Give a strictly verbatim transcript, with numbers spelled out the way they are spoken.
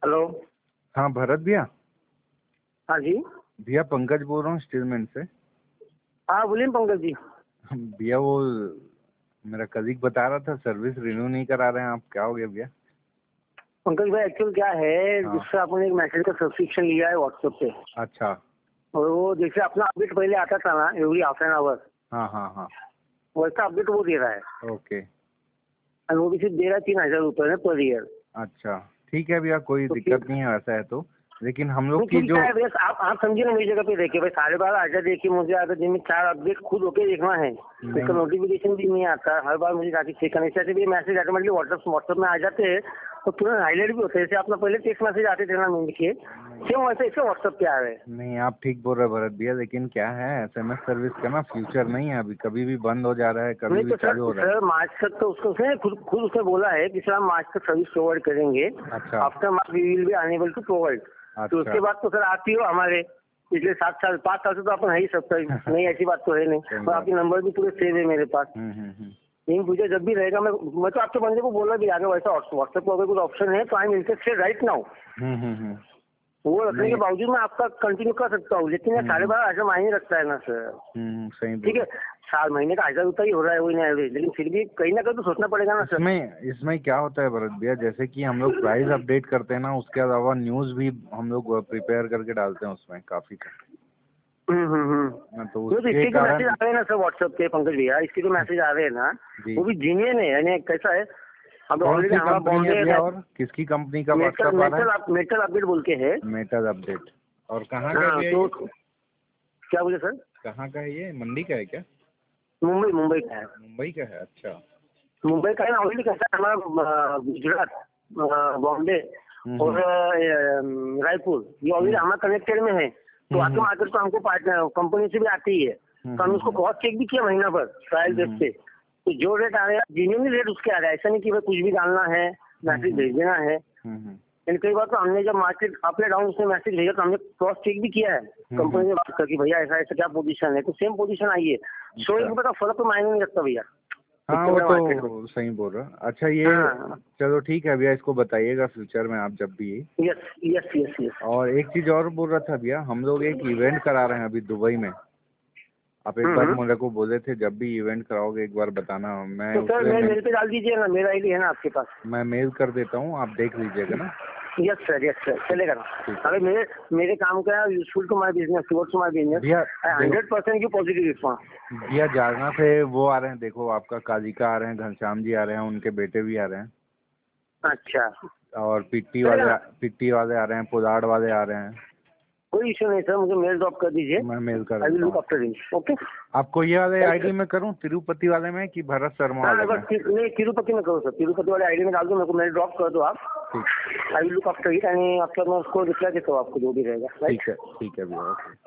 Hello. हाँ भरत भैया। हाँ जी भैया पंकज बोल रहा हूँ स्टीलमैन से। हाँ बोलिए पंकज जी। भैया वो मेरा कलीग बता रहा था सर्विस रिन्यू नहीं करा रहे हैं आप, क्या हो गया भैया? पंकज भाई एक्चुअल क्या है, हाँ। जिससे आपने एक मैसेज का सब्सक्रिप्शन लिया है व्हाट्सएप पे। अच्छा। और वो जैसे अपना अपडेट पहले आता था ना एवरी हाफ एन आवर, हाँ हाँ हाँ। वैसा अपडेट वो दे रहा है। ओके। और वो भी सिर्फ दे रहा है तीन हजार रुपए में पर ईयर। अच्छा ठीक है भैया, कोई तो दिक्कत नहीं है वैसा है तो। लेकिन हम लोग नहीं, की फिर जो क्या है भैया, आप आप समझिए ना, मेरी जगह पे देखिए भाई, साढ़े बारह हजार देखिए, मुझे अगर दिन में चार अपडेट खुद होके देखना है, इसका नोटिफिकेशन भी नहीं आता, हर बार मुझे जाके चेक करने से भी मैसेज ऑटोमेटिकली व्हाट्सएप व्हाट्सएप में आ जाते हैं और तुरंत हाईलाइट भी होते हैं। जैसे अपना पहले टेक्स्ट मैसेज आते थे ना मिनट के, सेम वैसे इससे व्हाट्सएप पे आ रहे हैं। नहीं, आप ठीक बोल रहे हैं भरत भैया, लेकिन क्या है एसएमएस सर्विस का ना फ्यूचर नहीं है अभी, कभी भी बंद हो जा रहा है, कभी नहीं भी तो सर चालू हो रहा है। सर मार्च तक तो उसको उसने खुद खुद उसने बोला है कि सर हम मार्च तक सर्विस प्रोवाइड करेंगे। अच्छा। After March we will be unable to provide. तो अच्छा। उसके बाद तो सर आती हो हमारे पिछले सात साल पाँच साल से तो अपन है ही सब तक नहीं, ऐसी बात तो है नहीं। सही और बात। आपके नंबर भी पूरे सेव है मेरे पास। हम्म हम्म हम्म। लेकिन मुझे जब भी रहेगा, मैं मैं तो आपके बंदे को बोला भी आगे, वैसा व्हाट्सएप पर अगर कुछ ऑप्शन है तो I am interested right now. Hmm hmm hmm. वो रखने के नहीं। बावजूद मैं आपका कंटिन्यू कर सकता हूँ, लेकिन ये हम्म साढ़े हम्म बारह हजार मायने रखता है ना सर। हम्म, सही ठीक बोल है, साल महीने का हजार रुपया ही हो रहा है वही ना एवरेज, लेकिन फिर भी कहीं ना कहीं तो सोचना पड़ेगा ना सर। इसमें इसमें क्या होता है भरत भैया, जैसे कि हम लोग प्राइस अपडेट करते हैं ना, उसके अलावा न्यूज़ भी हम लोग प्रिपेयर करके डालते हैं उसमें काफी का। हम्म हम्म हम्म। हाँ, तो वो तो उसके इसके जो मैसेज कारण। आ रहे हैं ना सर व्हाट्सएप पे पंकज भैया, इसके जो मैसेज आ रहे हैं ना जी। वो भी जीनियन है। यानी कैसा है, अब कौन ऑलरेडी सी हमारा कंपनी है बॉम्बे भैया और किसकी कंपनी का मेटल व्हाट्सएप आ रहा मेटल है? अप- मेटल अपडेट बोल के है। Metal update. और कहाँ का है हाँ भैया तो ये? क्या बोले सर? कहाँ का है ये, मंडी का है क्या? मुंबई मुंबई का है। मुंबई का है, अच्छा। मुंबई का है ना, ऑलरेडी कैसा है हमारा अ, गुजरात, अ, बॉम्बे हम्म और अ, रायपुर, ये ऑलरेडी हम्म हमारा कनेक्टेड में है। तो हम्म आके मार्केट तो हमको पार्टनर कंपनी से भी आती ही है, तो हम उसको हम्म क्रॉस चेक भी किया महीना भर ट्रायल बेस हम्म पे। तो जो रेट आ रहा है जीन्यून रेट उसके आ रहा है, ऐसा नहीं कि भाई कुछ भी डालना है मैसेज भेज देना है। हम्म लेकिन कई बार तो हमने जब मार्केट अप या डाउन उसने मैसेज भेजा तो हमने क्रॉस चेक भी किया है कंपनी से बात करके, भैया ऐसा ऐसा क्या पोजीशन है, तो सेम पोजीशन आई है। सौ एक रुपये का फर्क तो मायने नहीं रखता भैया। हाँ इतने वो बड़े मार्केट में। तो सही बोल रहा। अच्छा ये हाँ चलो ठीक है भैया, इसको बताइएगा फ्यूचर में आप जब भी। Yes yes yes yes. और एक चीज़ और बोल रहा था भैया, हम लोग एक इवेंट करा रहे हैं अभी दुबई में। आप एक हम्म बार हम्म। मुझे को बोले थे जब भी इवेंट कराओगे एक बार बताना, मैं तो सर उसमें मेरे मैं, मेल पे डाल दीजिए ना, मेरा आईडी है ना आपके पास। मैं मेल कर देता हूँ, आप देख लीजिएगा ना। यस सर यस सर, चलेगा ना। ठीक है अरे मेरे मेरे काम का useful to my business, towards my business, भैया। हंड्रेड परसेंट की पॉजिटिव रिस्पॉन्स। भैया जालना से वो आ रहे हैं, देखो आपका कालिका आ रहे हैं, घनश्याम जी आ रहे हैं, उनके बेटे भी आ रहे हैं। अच्छा और पिट्टी चलेगा वाले ना, पिट्टी वाले आ रहे हैं, पुलाड़ वाले आ रहे हैं। कोई इशू नहीं सर, मुझे मेल ड्रॉप कर दीजिए, मैं मेल कर आई विल देता लुक हूँ। After it. ओके आपको ये वाले थैंक आईडी यू। में करूँ, तिरुपति वाले में कि भरत शर्मा हाँ वाले बस में? ति- नहीं, तिरुपति में करो सर, तिरुपति वाले आईडी में डाल दो, मेरे को मेल ड्रॉप कर दो आप। ठीक I will look after it and after मैं उसको रिप्लाई देता हूँ आपको जो भी रहेगा। ठीक है ठीक है भैया, ओके।